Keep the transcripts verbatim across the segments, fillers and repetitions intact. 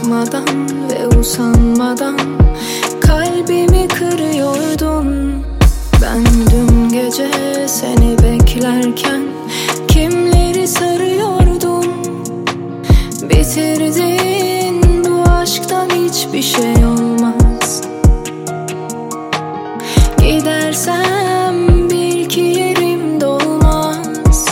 bakmadan ve usanmadan kalbimi kırıyordun. Ben dün gece seni beklerken kimleri sarıyordum. Bitirdin, bu aşktan hiçbir şey olmaz. Gidersem bil ki yerim dolmaz.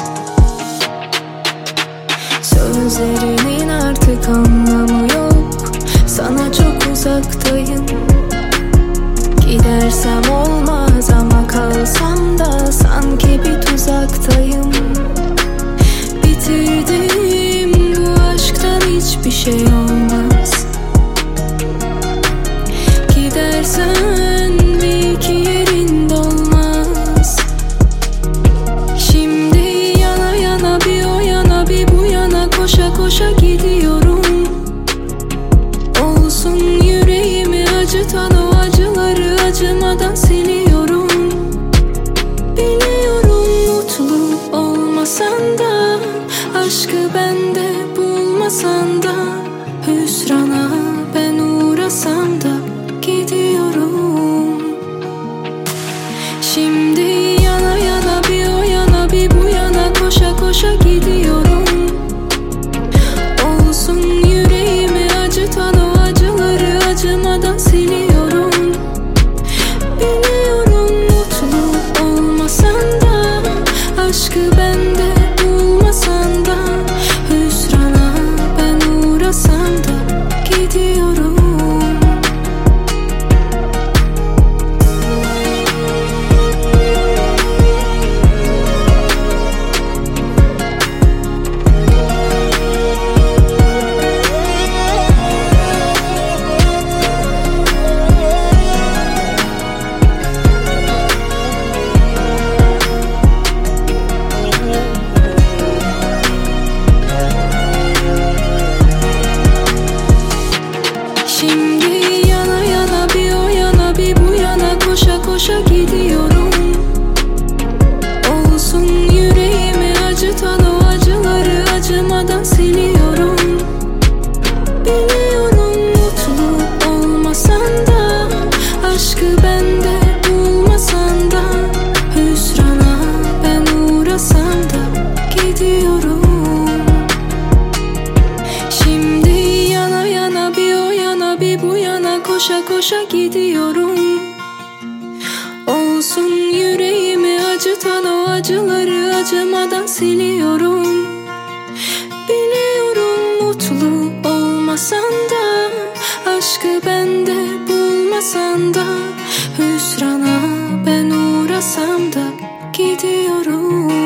Sözlerinin artık anlamı yok, sana çok uzaktayım. Gidersem olmaz ama kalsam da sanki bir tuzaktayım. Bitirdim, bu aşktan hiçbir şey olmaz. Gidersen bil ki yerin dolmaz. Şimdi yana yana bir o yana bir bu yana koşa koşa gidiyorum. Olsun yüreğimi acıtan o acıları acımadan siliyorum. Biliyorum mutlu olmasan da, aşkı bende bulmasan da, hüsrana ben uğrasam da gidiyorum. Şimdi yana yana bir o yana bir bu yana koşa koşa gidiyorum. Olsun yüreğimi acıtan o acıları acımadan siliyorum. Biliyorum mutlu olmasan da, aşkı bende bulmasan da, hüsrana ben uğrasam da gidiyorum. Şimdi yana yana bir o yana bir bu yana koşa koşa gidiyorum. Olsun yüreğimi acıtan o acıları acımadan siliyorum. Biliyorum mutlu olmasan da, aşkı bende bulmasan da, hüsrana ben uğrasam da gidiyorum. Şimdi yana yana bir o yana bir bu yana koşa koşa gidiyorum. Olsun yüreğimi acıtan o acıları acımadan siliyorum. Biliyorum mutlu olmasan da, aşkı bende bulmasan da, hüsrana ben uğrasam da gidiyorum.